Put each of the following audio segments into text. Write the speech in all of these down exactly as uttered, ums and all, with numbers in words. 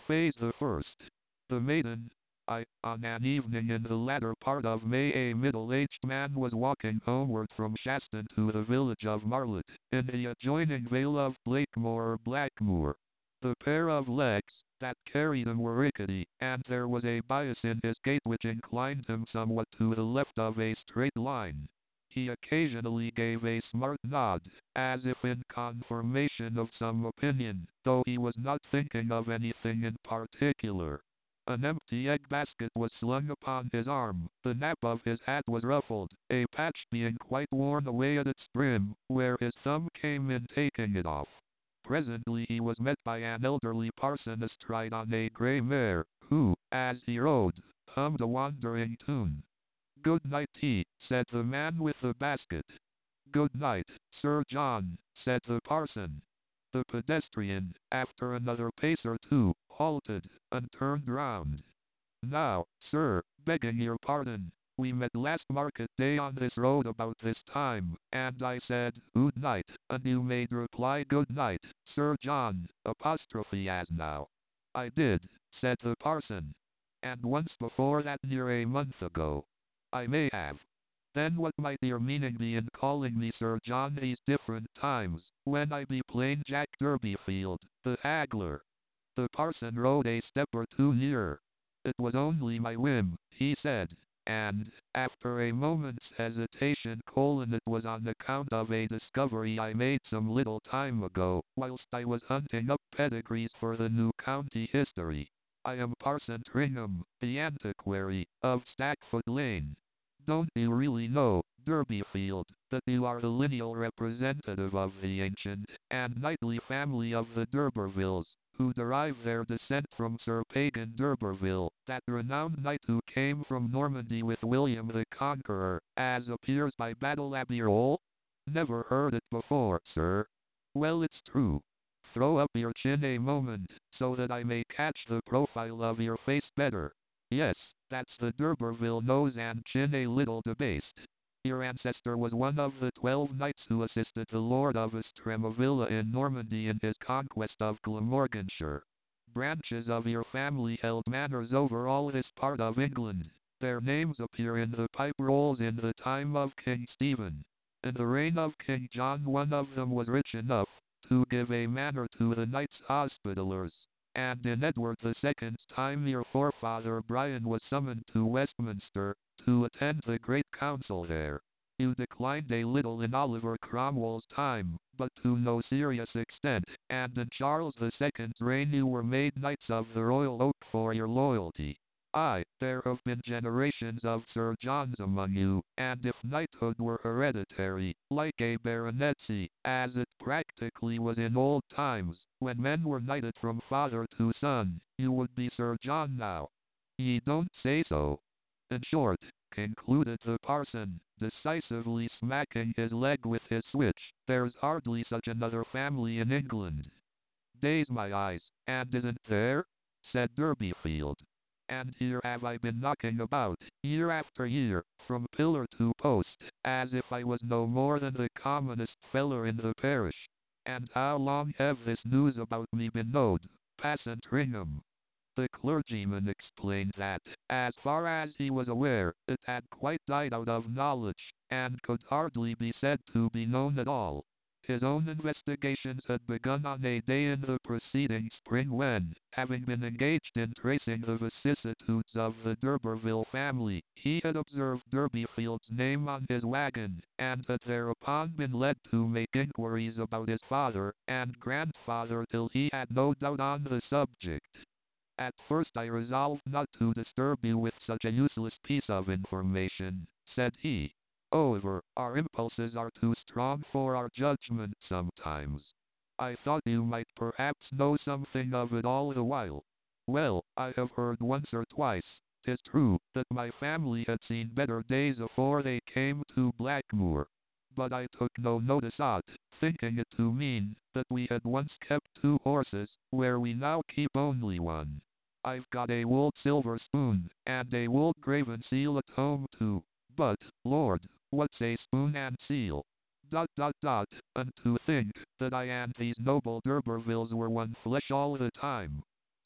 Phase the first. The maiden. I, on an evening in the latter part of May, a middle-aged man was walking homeward from Shaston to the village of Marlett, in the adjoining vale of Blakemore or Blackmoor. The pair of legs that carried him were rickety, and there was a bias in his gait which inclined him somewhat to the left of a straight line. He occasionally gave a smart nod, as if in confirmation of some opinion, though he was not thinking of anything in particular. An empty egg basket was slung upon his arm, the nap of his hat was ruffled, a patch being quite worn away at its brim, where his thumb came in taking it off. Presently he was met by an elderly parson astride on a grey mare, who, as he rode, hummed a wandering tune. "Good night, he," said the man with the basket. "Good night, Sir John," said the parson. The pedestrian, after another pace or two, halted, and turned round. "Now, sir, begging your pardon, we met last market day on this road about this time, and I said, 'Good night,' and you made reply, 'Good night, Sir John,' apostrophe as now." "I did," said the parson. "And once before that near a month ago." "I may have." "Then what might your meaning be in calling me Sir John these different times, when I be plain Jack Durbeyfield, the haggler?" The parson rode a step or two nearer. "It was only my whim," he said, and, after a moment's hesitation, colon, "it was on account of a discovery I made some little time ago, whilst I was hunting up pedigrees for the new county history. I am Parson Tringham, the antiquary, of Stackfoot Lane. Don't you really know, Durbeyfield, that you are the lineal representative of the ancient and knightly family of the D'Urbervilles, who derive their descent from Sir Pagan d'Urberville, that renowned knight who came from Normandy with William the Conqueror, as appears by Battle Abbey Roll? Never heard it before, sir. Well, it's true. Throw up your chin a moment, so that I may catch the profile of your face better. Yes, that's the D'Urberville nose and chin a little debased. Your ancestor was one of the twelve knights who assisted the Lord of Estremavilla in Normandy in his conquest of Glamorganshire. Branches of your family held manors over all this part of England. Their names appear in the pipe rolls in the time of King Stephen. In the reign of King John one of them was rich enough to give a manor to the Knights Hospitallers. And in Edward the Second's time your forefather Brian was summoned to Westminster, to attend the great council there. You declined a little in Oliver Cromwell's time, but to no serious extent, and in Charles the Second's reign you were made Knights of the Royal Oak for your loyalty. Aye, there have been generations of Sir Johns among you, and if knighthood were hereditary, like a baronetcy, as it practically was in old times, when men were knighted from father to son, you would be Sir John now. Ye don't say so. In short," concluded the parson, decisively smacking his leg with his switch, "there's hardly such another family in England." "Daze my eyes, and isn't there?" said Durbeyfield. "And here have I been knocking about, year after year, from pillar to post, as if I was no more than the commonest feller in the parish. And how long have this news about me been knowed, Parson Tringham?" The clergyman explained that, as far as he was aware, it had quite died out of knowledge, and could hardly be said to be known at all. His own investigations had begun on a day in the preceding spring when, having been engaged in tracing the vicissitudes of the D'Urberville family, he had observed Durbeyfield's name on his wagon, and had thereupon been led to make inquiries about his father and grandfather till he had no doubt on the subject. "At first I resolved not to disturb you with such a useless piece of information," said he. "However, our impulses are too strong for our judgment sometimes. I thought you might perhaps know something of it all the while. Well, I have heard once or twice, 'tis true, that my family had seen better days afore they came to Blackmoor. But I took no notice on't, thinking it to mean, that we had once kept two horses, where we now keep only one. I've got a wool silver spoon, and a wool graven seal at home too. But, Lord, what's a spoon and seal? Dot dot dot, and to think that I and these noble D'Urbervilles were one flesh all the time.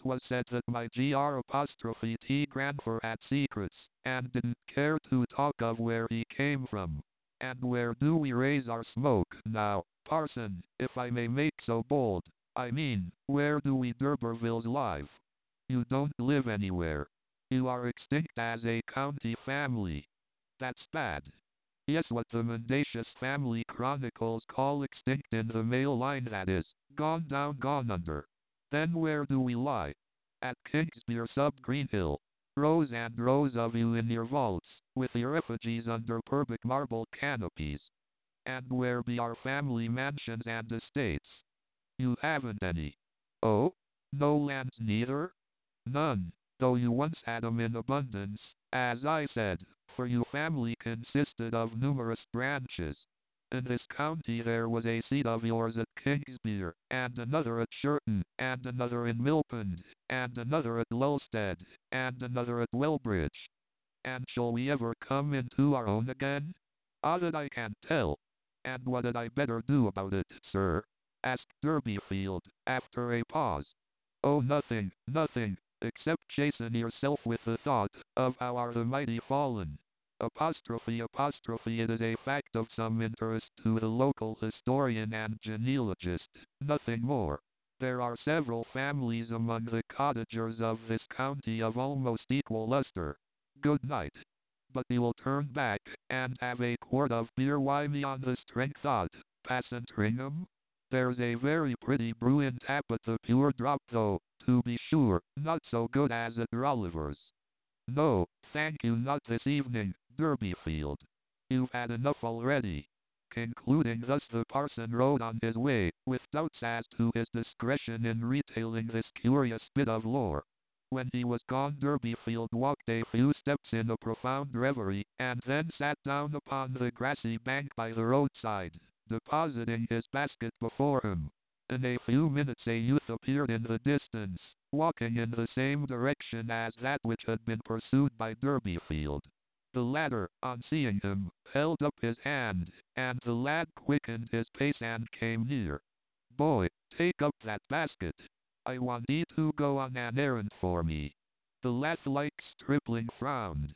'twas said that my gr apostrophe t grandfer had secrets, and didn't care to talk of where he came from. And where do we raise our smoke now, parson, if I may make so bold? I mean, where do we D'Urbervilles live? You don't live anywhere. You are extinct as a county family. That's bad. Yes, what the mendacious family chronicles call extinct in the male line, that is, gone down, gone under. Then where do we lie? At Kingsbere sub Greenhill. Rows and rows of you in your vaults, with your effigies under Purbeck marble canopies. And where be our family mansions and estates? You haven't any. Oh? No lands neither? None, though you once had 'em in abundance, as I said, for your family consisted of numerous branches. In this county there was a seat of yours at Kingsbere, and another at Sherton, and another in Milpond, and another at Lulstead, and another at Wellbridge. And shall we ever come into our own again? Ah, that I can't tell. And what had I better do about it, sir? Asked Durbeyfield, after a pause. Oh, nothing, nothing, except chasten yourself with the thought of how are the mighty fallen. Apostrophe apostrophe it is a fact of some interest to the local historian and genealogist, nothing more. There are several families among the cottagers of this county of almost equal lustre. Good night. But you'll turn back, and have a quart of beer. Why, me on the strength on't, Passantringham? There's a very pretty brew in tap at the Pure Drop, though, to be sure, not so good as at Rolliver's. No, thank you, not this evening, Durbeyfield. You've had enough already. Concluding thus, the parson rode on his way, with doubts as to his discretion in retailing this curious bit of lore. When he was gone, Durbeyfield walked a few steps in a profound reverie, and then sat down upon the grassy bank by the roadside, depositing his basket before him. In a few minutes a youth appeared in the distance, walking in the same direction as that which had been pursued by Durbeyfield. The latter, on seeing him, held up his hand, and the lad quickened his pace and came near. "Boy, take up that basket. I want thee to go on an errand for me." The lath-like stripling frowned.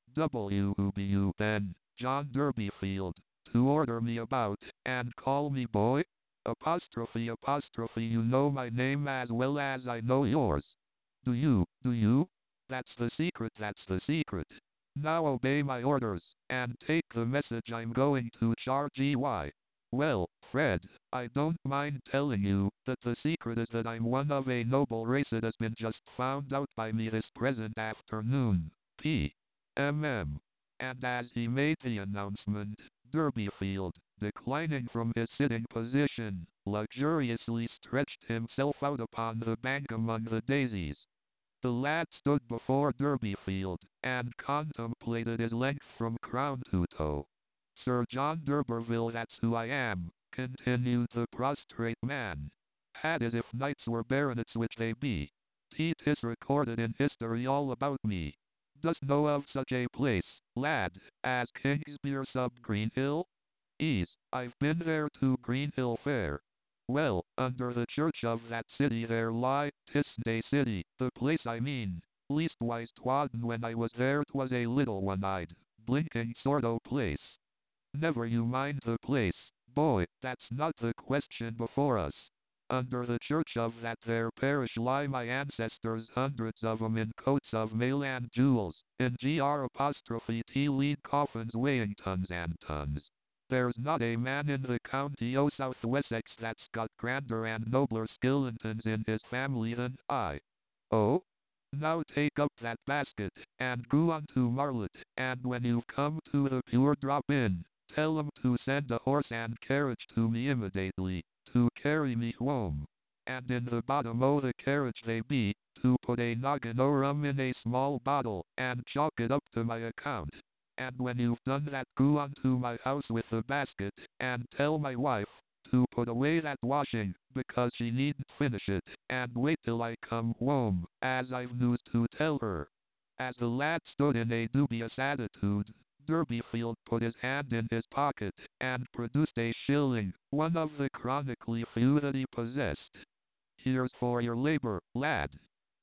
"W who be you, then, John Durbeyfield, to order me about, and call me boy? Apostrophe apostrophe you know my name as well as I know yours. Do you, do you? That's the secret, that's the secret. Now obey my orders, and take the message I'm going to charge ye. Why? Well, Fred, I don't mind telling you that the secret is that I'm one of a noble race. It has been just found out by me this present afternoon. P. M M. And as he made the announcement, Durbeyfield, declining from his sitting position, luxuriously stretched himself out upon the bank among the daisies. The lad stood before Durbeyfield, and contemplated his length from crown to toe. "Sir John d'Urberville, that's who I am," continued the prostrate man. "Had as if knights were baronets, which they be. 'Tis recorded in history all about me. Dost know of such a place, lad, as Kingsbere sub Greenhill?" "Ease, I've been there to Greenhill Fair." "Well, under the church of that city there lie, 'tisn't a city, the place I mean. Leastwise twadden when I was there, 'twas a little one-eyed, blinking sort o' place. Never you mind the place, boy, that's not the question before us. Under the church of that there parish lie my ancestors, hundreds of 'em in coats of mail and jewels, in gr apostrophe t lead coffins weighing tons and tons. There's not a man in the county o' South Wessex that's got grander and nobler skeletons in his family than I. Oh? Now take up that basket, and go on to Marlet, and when you've come to the Pure Drop Inn, tell 'em to send a horse and carriage to me immediately, to carry me home. And in the bottom o' the carriage they be, to put a noggin o' rum in a small bottle, and chalk it up to my account. And when you've done that, go on to my house with the basket, and tell my wife to put away that washing, because she needn't finish it, and wait till I come home, as I've news to tell her." As the lad stood in a dubious attitude, Durbeyfield put his hand in his pocket, and produced a shilling, one of the chronically few that he possessed. "Here's for your labor, lad."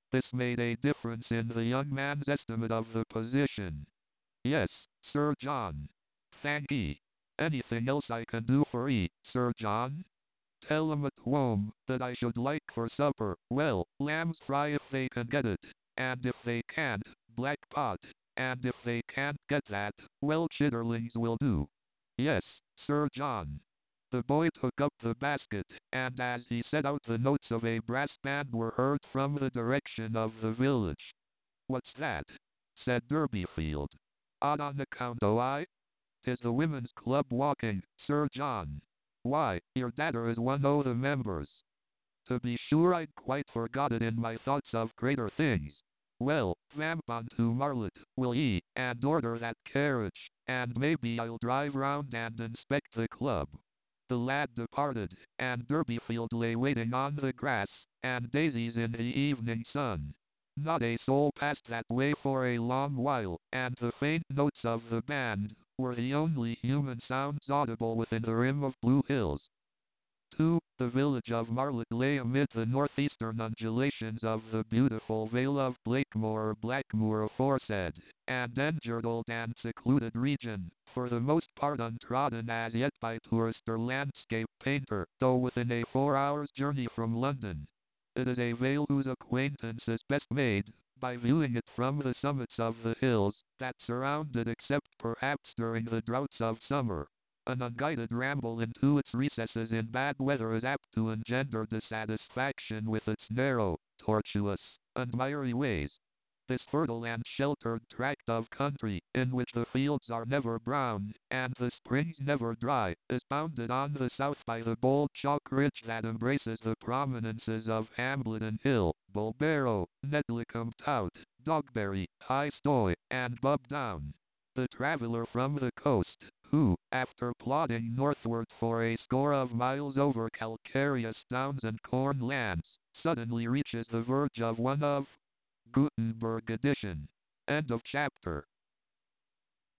This made a difference in the young man's estimate of the position. Yes, Sir John. Thank ye. Anything else I can do for ye, Sir John? Tell 'em at home that I should like for supper, well, lamb's fry if they can get it, and if they can't, black pot, and if they can't get that, well, chitterlings will do. Yes, Sir John. The boy took up the basket, and as he set out the notes of a brass band were heard from the direction of the village. What's that? Said Durbeyfield. Odd on account o' I? 'Tis the Women's Club walking, Sir John. Why, your dadder is one o' the members. To be sure, I'd quite forgot it in my thoughts of greater things. Well, vamp on to Marlet, will ye, and order that carriage, and maybe I'll drive round and inspect the club. The lad departed, and Durbeyfield lay waiting on the grass, and daisies in the evening sun. Not a soul passed that way for a long while, and the faint notes of the band were the only human sounds audible within the rim of blue hills. two. The village of Marlet lay amid the northeastern undulations of the beautiful vale of Blakemore or Blackmoor aforesaid, an engirdled and secluded region, for the most part untrodden as yet by tourist or landscape painter, though within a four hours' journey from London. It is a vale whose acquaintance is best made by viewing it from the summits of the hills that surround it, except perhaps during the droughts of summer. An unguided ramble into its recesses in bad weather is apt to engender dissatisfaction with its narrow, tortuous, and miry ways. This fertile and sheltered tract of country, in which the fields are never brown, and the springs never dry, is bounded on the south by the bold chalk ridge that embraces the prominences of Hambledon Hill, Bulbarrow, Nedlicombe Tout, Dogberry, High Stoy, and Bub Down. The traveller from the coast, who, after plodding northward for a score of miles over calcareous downs and corn lands, suddenly reaches the verge of one of Gutenberg edition. End of chapter.